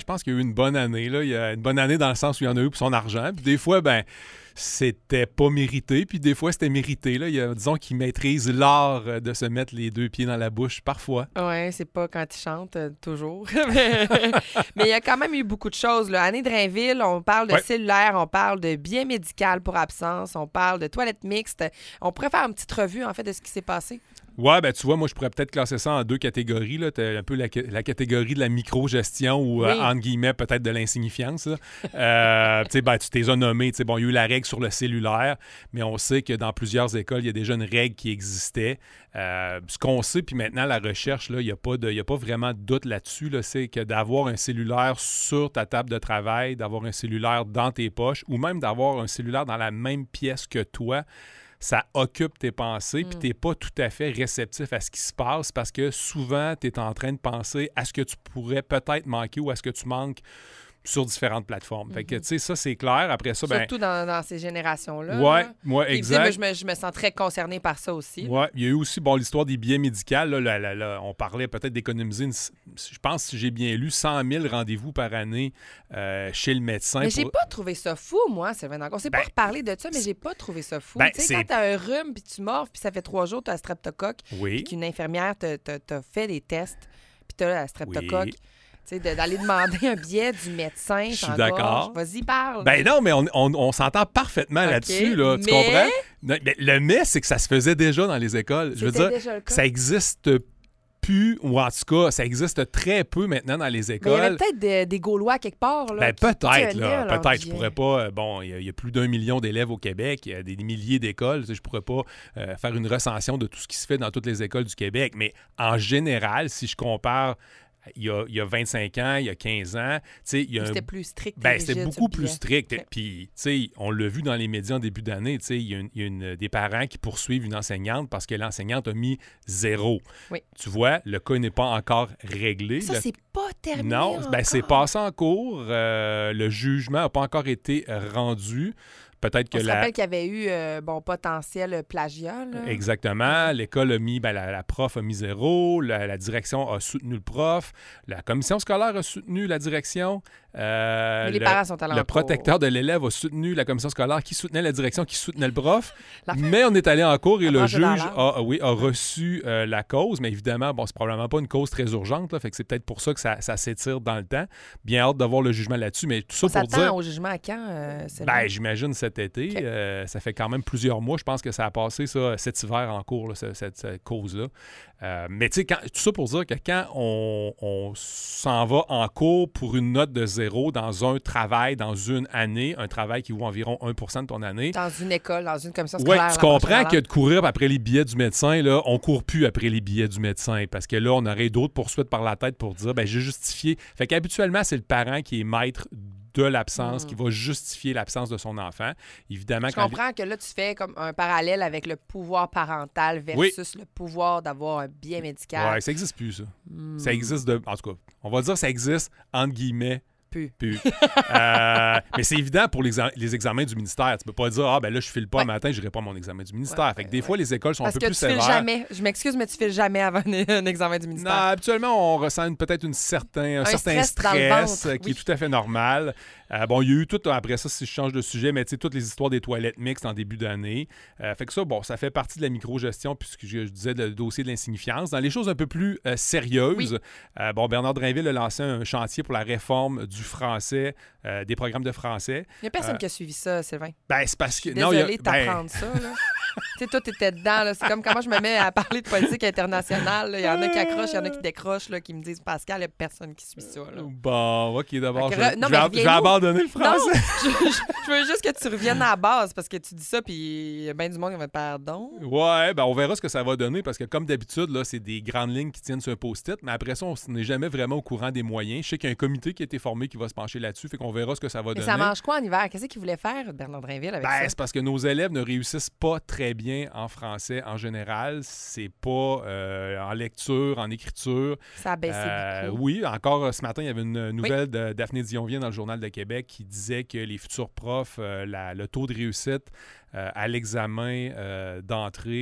une bonne année. Là. Il y a une bonne année dans le sens où il y en a eu pour son argent. Puis des fois, ben c'était pas mérité, puis des fois, c'était mérité. Là. Il y a, disons qu'ils maîtrisent l'art de se mettre les deux pieds dans la bouche, parfois. Oui, c'est pas quand ils chantent, euh, toujours. mais mais il y a quand même eu beaucoup de choses. Là. Annie Drainville, on parle de ouais. cellulaire, on parle de bien médical pour absence, on parle de toilettes mixtes. On pourrait faire une petite revue, en fait, de ce qui s'est passé. Ouais, ben tu vois, moi, je pourrais peut-être classer ça en deux catégories. Tu as un peu la, la catégorie de la micro-gestion ou, oui. euh, entre guillemets, peut-être de l'insignifiance. euh, tu sais, ben, tu t'es nommé. Bon, il y a eu la règle sur le cellulaire, mais on sait que dans plusieurs écoles, il y a déjà une règle qui existait. Euh, ce qu'on sait, puis maintenant, la recherche, il n'y a, a pas vraiment de doute là-dessus. Là, c'est que d'avoir un cellulaire sur ta table de travail, d'avoir un cellulaire dans tes poches ou même d'avoir un cellulaire dans la même pièce que toi, ça occupe tes pensées, puis tu n'es pas tout à fait réceptif à ce qui se passe parce que souvent, tu es en train de penser à ce que tu pourrais peut-être manquer ou à ce que tu manques sur différentes plateformes. Mm-hmm. Fait que, tu sais, ça, c'est clair. Après ça, ben surtout dans, dans ces générations-là. Oui, moi, exact. Je me, je me sens très concernée par ça aussi. Oui, il y a eu aussi, bon, l'histoire des billets médicaux. Là, là, là, là, on parlait peut-être d'économiser, une, je pense, si j'ai bien lu, cent mille rendez-vous par année euh, chez le médecin. Mais pour... j'ai pas trouvé ça fou, moi, Sylvain. On s'est ben, pas reparlé de ça, mais j'ai pas trouvé ça fou. Ben, tu sais, quand t'as un rhume, puis tu mords, puis ça fait trois jours, t'as un streptocoque, oui. puis qu'une infirmière t'a, t'a, t'a fait des tests, puis t'as la streptocoque. Oui. Tu sais, d'aller demander un billet du médecin. Je suis d'accord. Vas-y, parle. Ben non, mais on, on, on s'entend parfaitement okay, là-dessus. Là, tu mais... comprends? Non, mais le mais, c'est que ça se faisait déjà dans les écoles. C'était Je veux dire, déjà le cas. Ça existe plus, ou en tout cas, ça existe très peu maintenant dans les écoles. Mais il y avait peut-être des, des Gaulois quelque part. Là, ben, peut-être, là. Peut-être. Je billet. pourrais pas. Bon, il y, y a plus d'un million d'élèves au Québec. Il y a des, des milliers d'écoles. Je pourrais pas euh, faire une recension de tout ce qui se fait dans toutes les écoles du Québec. Mais en général, si je compare. Il y, a, il y a vingt-cinq ans, il y a quinze ans. Il y a c'était un... plus strict. Ben, c'était beaucoup plus strict. Okay. Puis, on l'a vu dans les médias en début d'année. Il y a, une, il y a une, des parents qui poursuivent une enseignante parce que l'enseignante a mis zéro. Oui. Tu vois, le cas n'est pas encore réglé. Ça, le... c'est pas terminé. Non, encore. Ben, c'est passé en cours. Euh, le jugement n'a pas encore été rendu. Peut-être que On se la... rappelle qu'il y avait eu euh, bon potentiel plagiat. Là. Exactement. L'école a mis, ben, la, la prof a mis zéro, la, la direction a soutenu le prof, la commission scolaire a soutenu la direction. Euh, Mais les le, parents sont allés Le en protecteur cours. de l'élève a soutenu la commission scolaire qui soutenait la direction, qui soutenait le prof. Mais on est allé en cours et le juge a, oui, a reçu euh, la cause. Mais évidemment, bon, c'est probablement pas une cause très urgente. Là, fait que c'est peut-être pour ça que ça, ça s'étire dans le temps. Bien hâte de voir le jugement là-dessus. Mais tout ça on pour s'attend dire... au jugement à quand? Euh, ben, j'imagine cet été. Okay. Euh, ça fait quand même plusieurs mois. Je pense que ça a passé ça, cet hiver en cours, là, cette, cette, cette cause-là. Euh, mais tu sais, tout ça pour dire que quand on, on s'en va en cours pour une note de zéro dans un travail, dans une année, un travail qui vaut environ un pour cent de ton année. Dans une école, dans une commission scolaire. Oui, tu comprends que de courir après les billets du médecin, là, on ne court plus après les billets du médecin parce que là, on aurait d'autres poursuites par la tête pour dire, ben j'ai justifié. Fait qu'habituellement, c'est le parent qui est maître de l'absence, mmh. qui va justifier l'absence de son enfant. Évidemment, je quand comprends lui... que là, tu fais comme un parallèle avec le pouvoir parental versus oui. le pouvoir d'avoir un bien médical. Oui, ça n'existe plus, ça. Mmh. Ça existe de... En tout cas, on va dire que ça existe, entre guillemets, Plus. Plus. euh, mais c'est évident pour les, les examens du ministère. Tu peux pas dire, ah, ben là, je file pas ouais. un matin, je n'irai pas à mon examen du ministère. Ouais, fait que des ouais. fois, les écoles sont Parce un peu que plus tu files sévères. jamais. Je m'excuse, mais tu files jamais avant un, un examen du ministère. Non, habituellement, on ressent une, peut-être une certain, un, un certain stress, stress, dans le ventre, qui oui. est tout à fait normal. Euh, bon, il y a eu tout, après ça, si je change de sujet, mais tu sais, toutes les histoires des toilettes mixtes en début d'année. Euh, fait que ça, bon, ça fait partie de la micro-gestion, puisque je, je disais le dossier de l'insignifiance. Dans les choses un peu plus euh, sérieuses, oui. euh, bon, Bernard Drainville a lancé un chantier pour la réforme du français, euh, des programmes de français. Il n'y a personne euh, qui a suivi ça, Sylvain. Ben, c'est parce que... Désolée non, il y a, de t'apprendre ben... ça, là. Tu sais, toi, t'étais dedans, là. C'est comme quand moi, je me mets à parler de politique internationale. là. Il y en a qui accrochent, il y en a qui décrochent, là, qui me disent, Pascal, il n'y a personne qui suit ça, là. Bon, OK, d'abord, je, re... non, je, vais, je vais abandonner le français. Non, je, je, je veux juste que tu reviennes à la base, parce que tu dis ça, puis il y a bien du monde qui va te pardon. Ouais, ben on verra ce que ça va donner, parce que comme d'habitude, là, c'est des grandes lignes qui tiennent sur un post-it, mais après ça, on n'est jamais vraiment au courant des moyens. Je sais qu'il y a un comité qui a été formé qui va se pencher là-dessus, fait qu'on verra ce que ça va mais donner. Ça mange quoi en hiver? Qu'est-ce qu'il voulait faire, Bernard Drainville, avec ben, ça? C'est parce que nos élèves ne réussissent pas très bien en français en général. C'est pas euh, en lecture, en écriture. Ça a baissé euh, beaucoup. Oui, encore ce matin, il y avait une nouvelle oui. de Daphné Dionvien dans le Journal de Québec qui disait que les futurs profs, euh, la, le taux de réussite euh, à l'examen euh, d'entrée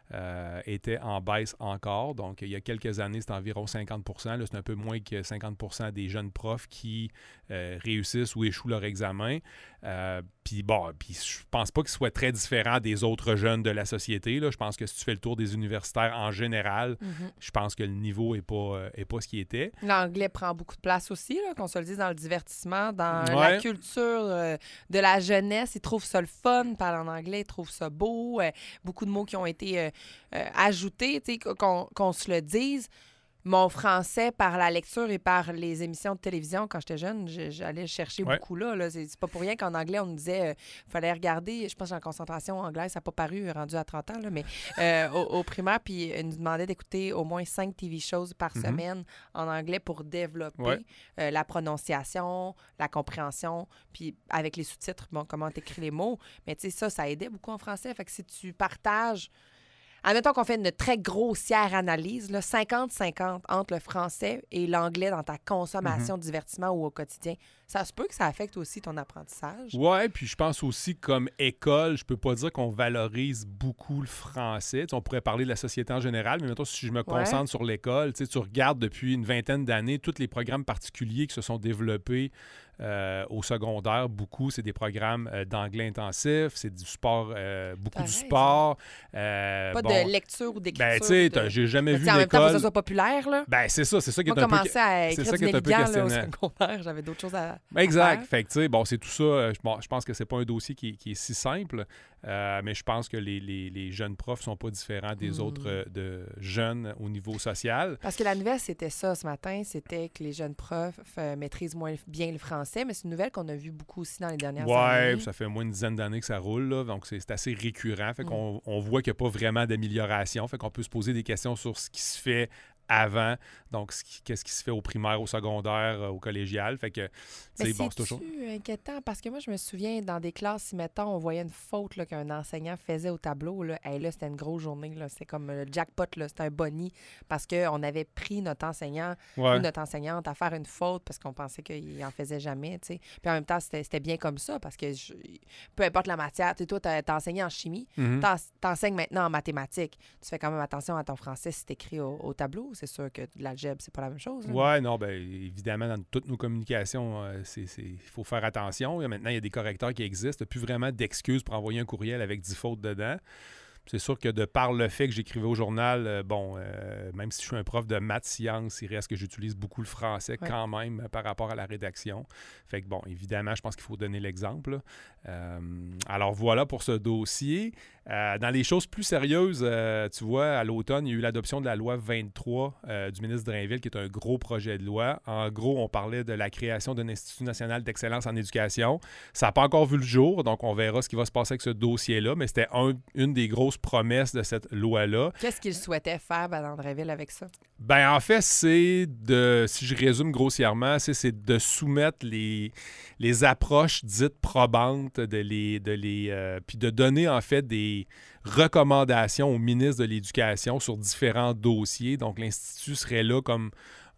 euh, était en baisse encore. Donc, il y a quelques années, c'était environ cinquante pour cent. Là, c'est un peu moins que cinquante pour cent des jeunes profs qui euh, réussissent ou échouent leur examen. Euh, puis bon, puis je pense pas qu'il soit très différent des autres jeunes de la société. Là. Je pense que si tu fais le tour des universitaires en général, mm-hmm. je pense que le niveau n'est pas, euh, est pas ce qu'il était. L'anglais prend beaucoup de place aussi, là, qu'on se le dise, dans le divertissement, dans ouais. la culture euh, de la jeunesse. Ils trouvent ça le fun, ils parlent en anglais, ils trouvent ça beau. Euh, beaucoup de mots qui ont été euh, euh, ajoutés, qu'on, qu'on se le dise. Mon français, par la lecture et par les émissions de télévision, quand j'étais jeune, j'allais chercher ouais. beaucoup là. là. C'est, c'est pas pour rien qu'en anglais, on nous disait qu'il euh, fallait regarder. Je pense que en concentration anglaise, ça n'a pas paru rendu à trente ans, là, mais euh, au, au primaire, puis ils nous demandaient d'écouter au moins cinq T V shows par mm-hmm. semaine en anglais pour développer ouais. euh, la prononciation, la compréhension, puis avec les sous-titres, bon, comment t'écris les mots. Mais tu sais, ça, ça aidait beaucoup en français. Fait que si tu partages... Admettons qu'on fait une très grossière analyse, là, cinquante cinquante entre le français et l'anglais dans ta consommation mm-hmm. de divertissement ou au quotidien. Ça se peut que ça affecte aussi ton apprentissage. Oui, puis je pense aussi comme école, je peux pas dire qu'on valorise beaucoup le français. Tu sais, on pourrait parler de la société en général, mais mettons, si je me concentre ouais. sur l'école, tu sais, tu regardes depuis une vingtaine d'années tous les programmes particuliers qui se sont développés euh, au secondaire. Beaucoup, c'est des programmes euh, d'anglais intensif, c'est du sport, euh, beaucoup Pareil, du sport. Euh, pas bon, de lecture ou d'écriture. Ben, tu sais, de... j'ai jamais mais vu l'école. En même temps, faut que ça soit populaire, là. Ben, c'est ça, c'est ça qui Moi, est un peu... Moi, commençais à écrire du Nelligan, là, au secondaire, j'avais d'autres choses à... Exact. Fait que, tu sais, bon, c'est tout ça. Bon, je pense que c'est pas un dossier qui, qui est si simple, euh, mais je pense que les, les, les jeunes profs sont pas différents des mmh. autres euh, de jeunes au niveau social. Parce que la nouvelle, c'était ça ce matin, c'était que les jeunes profs euh, maîtrisent moins bien le français, mais c'est une nouvelle qu'on a vue beaucoup aussi dans les dernières ouais, années. Oui, ça fait au moins une dizaine d'années que ça roule, là, donc c'est, c'est assez récurrent. Fait mmh. qu'on on voit qu'il n'y a pas vraiment d'amélioration. Fait qu'on peut se poser des questions sur ce qui se fait avant, donc ce qui, qu'est-ce qui se fait au primaire, au secondaire, euh, au collégial. Fait que, mais bon, c'est toujours inquiétant parce que moi, je me souviens dans des classes, si mettons, on voyait une faute là, qu'un enseignant faisait au tableau, là, hey, là c'était une grosse journée, là, c'était comme le jackpot, là, c'était un boni parce qu'on avait pris notre enseignant ouais. ou notre enseignante à faire une faute parce qu'on pensait qu'il en faisait jamais, tu sais. Puis en même temps, c'était, c'était bien comme ça parce que je, peu importe la matière, tu sais, toi, t'as, t'as enseigné en chimie, mm-hmm. t'en, t'enseignes maintenant en mathématiques. Tu fais quand même attention à ton français si t'écris au, au tableau. C'est sûr que de l'algèbre, c'est pas la même chose. Oui, non, bien, évidemment, dans toutes nos communications, euh, c'est, c'est, il faut faire attention. Et maintenant, il y a des correcteurs qui existent. Il n'y a plus vraiment d'excuses pour envoyer un courriel avec dix fautes dedans. C'est sûr que de par le fait que j'écrivais au journal, euh, bon, euh, même si je suis un prof de maths, sciences, il reste que j'utilise beaucoup le français ouais. quand même euh, par rapport à la rédaction. Fait que bon, évidemment, je pense qu'il faut donner l'exemple. Euh, alors voilà pour ce dossier. Euh, dans les choses plus sérieuses, euh, tu vois, à l'automne, il y a eu l'adoption de la loi vingt-trois euh, du ministre Drainville, qui est un gros projet de loi. En gros, on parlait de la création d'un Institut national d'excellence en éducation. Ça n'a pas encore vu le jour, donc on verra ce qui va se passer avec ce dossier-là, mais c'était un, une des grosses promesses de cette loi-là. Qu'est-ce qu'il souhaitait faire, Mme Drainville, avec ça? Ben en fait, c'est de, si je résume grossièrement, c'est, c'est de soumettre les, les approches dites probantes, de les, de les, euh, puis de donner en fait des recommandations au ministre de l'Éducation sur différents dossiers. Donc l'Institut serait là comme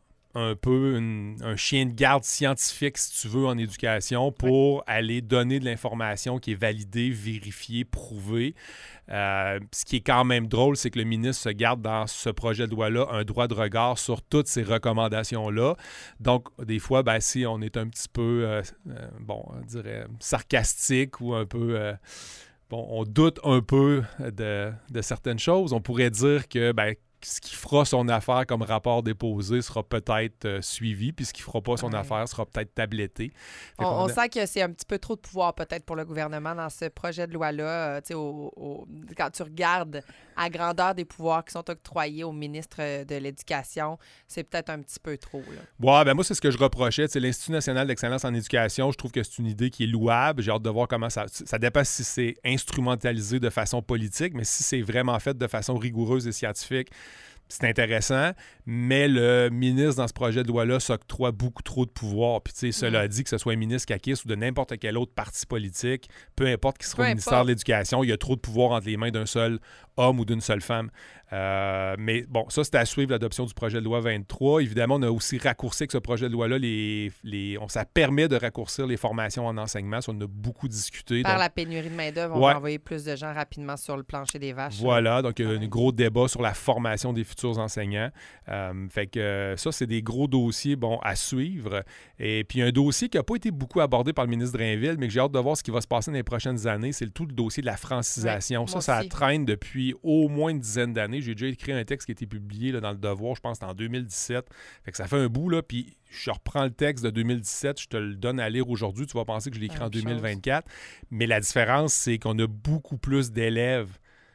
un peu une, un chien de garde scientifique, si tu veux, en éducation pour ouais. aller donner de l'information qui est validée, vérifiée, prouvée. Euh, ce qui est quand même drôle, c'est que le ministre se garde dans ce projet de loi-là un droit de regard sur toutes ces recommandations-là. Donc, des fois, ben, si on est un petit peu, euh, euh, bon, on dirait sarcastique ou un peu... Euh, bon, on doute un peu de, de certaines choses. On pourrait dire que, ben, ce qui fera son affaire comme rapport déposé sera peut-être euh, suivi, puis ce qui ne fera pas son ouais. affaire sera peut-être tabletté. On, on a... sent que c'est un petit peu trop de pouvoir peut-être pour le gouvernement dans ce projet de loi-là. Euh, au, au, quand tu regardes à grandeur des pouvoirs qui sont octroyés au ministre de l'Éducation, c'est peut-être un petit peu trop. Là. Ouais, ben moi, c'est ce que je reprochais. T'sais, l'Institut national d'excellence en éducation, je trouve que c'est une idée qui est louable. J'ai hâte de voir comment ça... Ça dépend si c'est instrumentalisé de façon politique, mais si c'est vraiment fait de façon rigoureuse et scientifique, c'est intéressant, mais le ministre, dans ce projet de loi-là, s'octroie beaucoup trop de pouvoir. Puis, tu sais, cela dit, que ce soit un ministre caquiste ou de n'importe quel autre parti politique, peu importe qui sera Peu au importe. ministère de l'Éducation, il y a trop de pouvoir entre les mains d'un seul homme ou d'une seule femme. Euh, mais bon, ça, c'est à suivre l'adoption du projet de loi vingt-trois. Évidemment, on a aussi raccourci avec ce projet de loi-là, les, les, on, ça permet de raccourcir les formations en enseignement. Ça, on en a beaucoup discuté. Par donc, la pénurie de main-d'œuvre, on Ouais. va envoyer plus de gens rapidement sur le plancher des vaches. Voilà, donc il y a Ouais. un gros débat sur la formation des futurs enseignants. Euh, fait que euh, ça, c'est des gros dossiers bon, à suivre. Et puis un dossier qui n'a pas été beaucoup abordé par le ministre Drainville, mais que j'ai hâte de voir ce qui va se passer dans les prochaines années, c'est le tout le dossier de la francisation. Ouais, ça, moi ça aussi. traîne depuis au moins une dizaine d'années. J'ai déjà écrit un texte qui a été publié là, dans le Devoir, je pense que c'était en deux mille dix-sept. Fait que ça fait un bout, là, puis je reprends le texte de deux mille dix-sept, je te le donne à lire aujourd'hui, tu vas penser que je l'ai écrit Même en deux mille vingt-quatre. chose. Mais la différence, c'est qu'on a beaucoup plus d'élèves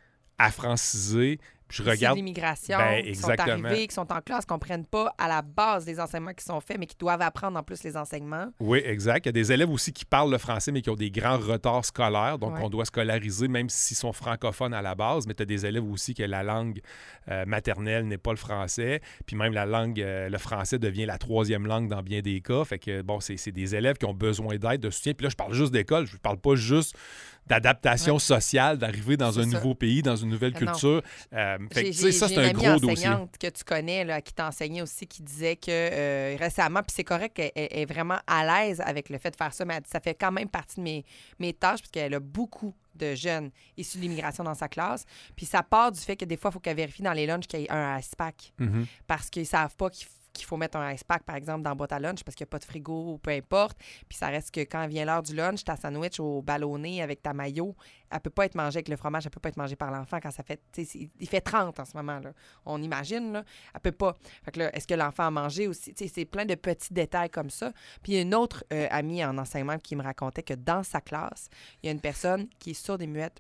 à franciser. Je Ici, regarde. l'immigration, Ben, qui sont exactement. arrivés, qui sont en classe, qui ne comprennent pas à la base des enseignements qui sont faits, mais qui doivent apprendre en plus les enseignements. Oui, exact. Il y a des élèves aussi qui parlent le français, mais qui ont des grands retards scolaires. Donc, Ouais. on doit scolariser, même s'ils sont francophones à la base. Mais tu as des élèves aussi que la langue euh, maternelle n'est pas le français. Puis même la langue, euh, le français devient la troisième langue dans bien des cas. Fait que, bon, c'est, c'est des élèves qui ont besoin d'aide, de soutien. Puis là, je parle juste d'école. Je ne parle pas juste d'adaptation Ouais. sociale, d'arriver dans C'est un ça. nouveau pays, dans une nouvelle Ah non. culture. Euh, fait que, J'ai- tu sais, ça, j'ai c'est une un amie gros dossier. enseignante que tu connais, là, qui t'a enseigné aussi, qui disait que euh, récemment, puis c'est correct qu'elle elle est vraiment à l'aise avec le fait de faire ça, mais elle dit, ça fait quand même partie de mes, mes tâches, parce qu'elle a beaucoup de jeunes issus de l'immigration dans sa classe. Puis ça part du fait que des fois, il faut qu'elle vérifie dans les lunchs qu'il y ait un ice pack, Mhm. parce qu'ils savent pas qu'il f- qu'il faut mettre un ice pack, par exemple, dans la boîte à lunch parce qu'il n'y a pas de frigo ou peu importe. Puis ça reste que quand vient l'heure du lunch, ta sandwich au ballonné avec ta mayo, elle peut pas être mangée avec le fromage, elle peut pas être mangée par l'enfant quand ça fait... tu sais, c'est- il fait trente en ce moment, là. On imagine, là. Elle peut pas. Fait que là, est-ce que l'enfant a mangé aussi? Tu sais, c'est plein de petits détails comme ça. Puis il y a une autre euh, amie en enseignement qui me racontait que dans sa classe, il y a une personne qui est sourde et muette.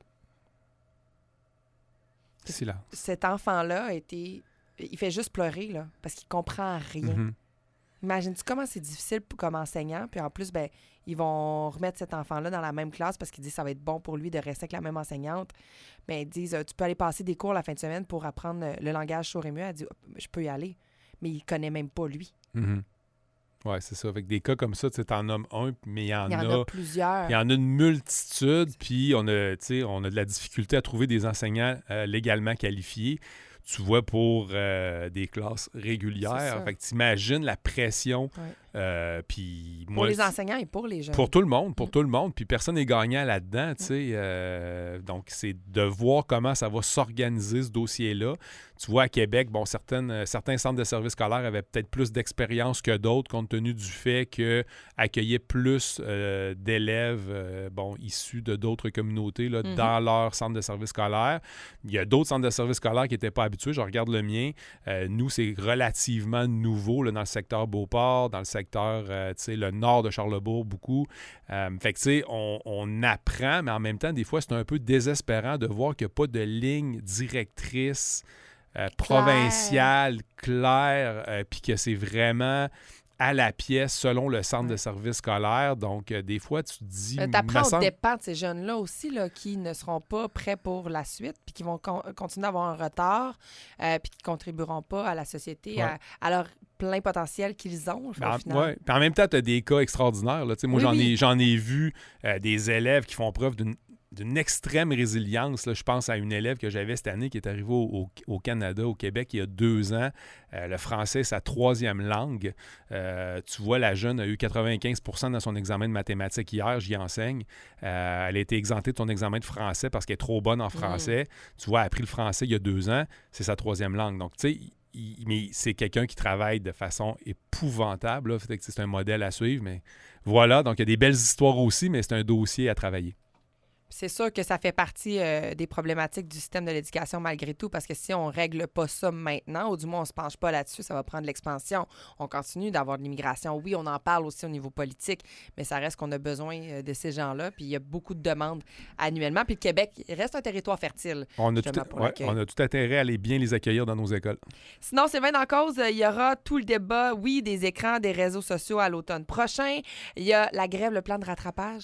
Silence. Cet enfant-là a été... Il fait juste pleurer, là, parce qu'il comprend rien. Mhm. Imagine-tu comment c'est difficile pour- comme enseignant, puis en plus, ben, ils vont remettre cet enfant-là dans la même classe parce qu'ils disent que ça va être bon pour lui de rester avec la même enseignante. Ben, ils disent, euh, tu peux aller passer des cours la fin de semaine pour apprendre euh, le langage sourd et muet. Elle dit, Oh, je peux y aller, mais il connaît même pas lui. Mhm. Oui, c'est ça. Avec des cas comme ça, tu sais, t'en nommes un, mais il y en, Il y en a... a plusieurs. Il y en a une multitude, puis on a, tu sais, on a de la difficulté à trouver des enseignants euh, légalement qualifiés. Tu vois, pour euh, des classes C'est régulières. ça. Fait que t'imagines la pression. Ouais. euh, puis Pour moi, les c'est- enseignants et pour les jeunes. Pour tout le monde, pour Mm. tout le monde. Puis personne n'est gagnant là-dedans, tu sais. euh, donc, c'est de voir comment ça va s'organiser, ce dossier-là. Tu vois, à Québec, bon, certaines, euh, certains centres de services scolaires avaient peut-être plus d'expérience que d'autres, compte tenu du fait qu'ils accueillaient plus euh, d'élèves, euh, bon, issus de d'autres communautés, là, Mhm. dans leur centre de services scolaires. Il y a d'autres centres de services scolaires qui n'étaient pas habitués. Je regarde le mien. Euh, nous, c'est relativement nouveau, là, dans le secteur Beauport, dans le secteur, euh, tu sais, le nord de Charlebourg, beaucoup. Euh, fait que, tu sais, on, on apprend, mais en même temps, des fois, c'est un peu désespérant de voir qu'il n'y a pas de ligne directrice euh, provinciale, claire, euh, puis que c'est vraiment à la pièce selon le centre Ouais. de service scolaire. Donc, euh, des fois, tu te dis... Euh, me T'apprends au semble- dépend de ces jeunes-là aussi, là, qui ne seront pas prêts pour la suite, puis qui vont con- continuer à avoir un retard, euh, puis qui ne contribueront pas à la société, Ouais. à, à leur plein potentiel qu'ils ont, Ben, au en- final. ouais. Puis en même temps, tu as des cas extraordinaires. Là. Tu sais, Moi, Oui, j'en oui. ai, j'en ai vu euh, des élèves qui font preuve d'une d'une extrême résilience. Là. Je pense à une élève que j'avais cette année qui est arrivée au, au- au Canada, au Québec, il y a deux ans. Euh, le français est sa troisième langue. Euh, tu vois, la jeune a eu quatre-vingt-quinze pour cent dans son examen de mathématiques hier, j'y enseigne. Euh, elle a été exemptée de son examen de français parce qu'elle est trop bonne en français. Tu vois, elle a appris le français il y a deux ans, c'est sa troisième langue. Donc, tu sais, il- mais c'est quelqu'un qui travaille de façon épouvantable. Là. Fait que c'est un modèle à suivre. Mais voilà, donc il y a des belles histoires aussi, mais c'est un dossier à travailler. C'est sûr que ça fait partie euh, des problématiques du système de l'éducation malgré tout, parce que si on ne règle pas ça maintenant, ou du moins on ne se penche pas là-dessus, ça va prendre l'expansion. On continue d'avoir de l'immigration. Oui, on en parle aussi au niveau politique, mais ça reste qu'on a besoin euh, de ces gens-là. Puis il y a beaucoup de demandes annuellement. Puis le Québec reste un territoire fertile. On a, Justement tout, pour ouais, l'accueil. on a tout intérêt à aller bien les accueillir dans nos écoles. Sinon, Sylvain dans cause, il y aura tout le débat, oui, des écrans, des réseaux sociaux à l'automne prochain. Il y a la grève, le plan de rattrapage.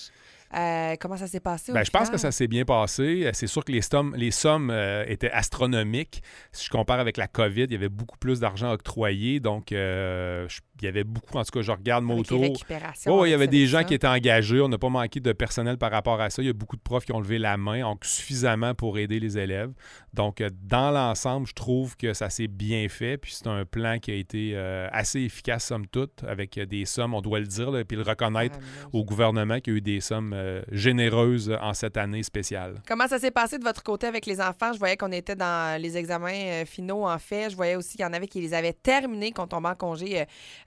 Euh, comment ça s'est passé? Ben, au je pense final? que ça s'est bien passé. C'est sûr que les sommes, les sommes euh, étaient astronomiques. Si je compare avec la COVID, il y avait beaucoup plus d'argent octroyé. Donc, euh, je, il y avait beaucoup, en tout cas, je regarde mon Avec les autour. récupérations, Oh, il y avec avait ça, des avec gens ça. qui étaient engagés. On n'a pas manqué de personnel par rapport à ça. Il y a beaucoup de profs qui ont levé la main, donc suffisamment pour aider les élèves. Donc, euh, dans l'ensemble, je trouve que ça s'est bien fait. Puis, c'est un plan qui a été euh, assez efficace, somme toute, avec euh, des sommes, on doit le dire, là, puis le reconnaître Ah, au gouvernement qui a eu des sommes euh, généreuses en cette année spéciale. Comment ça s'est passé de votre côté avec les enfants? Je voyais qu'on était dans les examens euh, finaux, en fait. Je voyais aussi qu'il y en avait qui les avaient terminés, qu'on tombait en congé euh,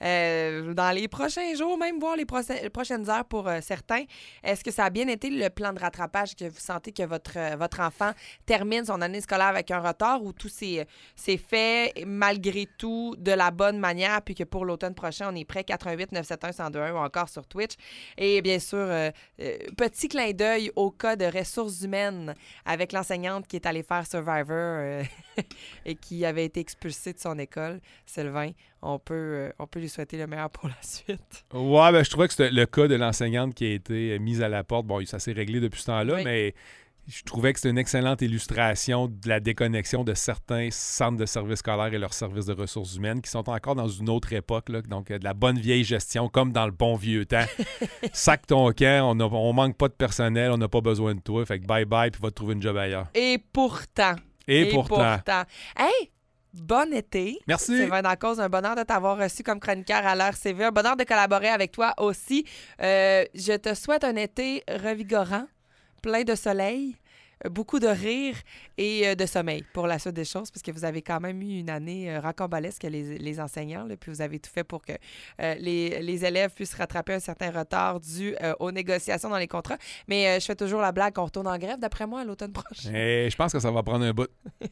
euh, dans les prochains jours, même voire les proce- prochaines heures pour euh, certains. Est-ce que ça a bien été le plan de rattrapage, que vous sentez que votre, euh, votre enfant termine son année scolaire avec un retard, ou tout s'est, s'est fait malgré tout de la bonne manière, puis que pour l'automne prochain, on est prêt? Quatre un huit neuf sept un un zéro deux un ou encore sur Twitch. Et bien sûr, euh, euh, petit clin d'œil au cas de ressources humaines avec l'enseignante qui est allée faire Survivor euh, et qui avait été expulsée de son école, Sylvain. On peut, euh, on peut lui souhaiter le meilleur pour la suite. Ouais, ben, je trouvais que c'était le cas de l'enseignante qui a été mise à la porte. Bon, ça s'est réglé depuis ce temps-là, Oui. mais je trouvais que c'était une excellente illustration de la déconnexion de certains centres de services scolaires et leurs services de ressources humaines qui sont encore dans une autre époque, là, donc de la bonne vieille gestion, comme dans le bon vieux temps. Sac ton camp, on, a, on manque pas de personnel, on n'a pas besoin de toi, fait que bye-bye, puis va te trouver une job ailleurs. Et pourtant. Et, pourtant. Hey! Bon été. Merci. Sylvain Dancause, un bonheur de t'avoir reçu comme chroniqueur à l'heure C V. Un bonheur de collaborer avec toi aussi. Euh, je te souhaite un été revigorant, plein de soleil, beaucoup de rire et euh, de sommeil pour la suite des choses, parce que vous avez quand même eu une année euh, rocambolesque, les, les enseignants, là, puis vous avez tout fait pour que euh, les, les élèves puissent rattraper un certain retard dû euh, aux négociations dans les contrats. Mais euh, je fais toujours la blague qu'on retourne en grève, d'après moi, à l'automne prochain. Et je pense que ça va prendre un bout.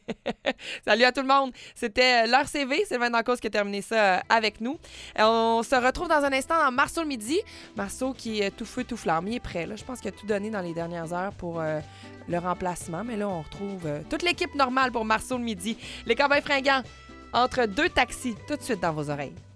Salut à tout le monde. C'était l'heure C V. Sylvain Dancause qui a terminé ça euh, avec nous. Euh, on se retrouve dans un instant dans Marceau le midi. Marceau qui est tout feu, tout flamme. Il est prêt. Là. Je pense qu'il a tout donné dans les dernières heures pour euh, le remplacement. Mais là, on retrouve euh, toute l'équipe normale pour Marceau le midi. Les Cowboys fringants entre deux taxis, tout de suite dans vos oreilles.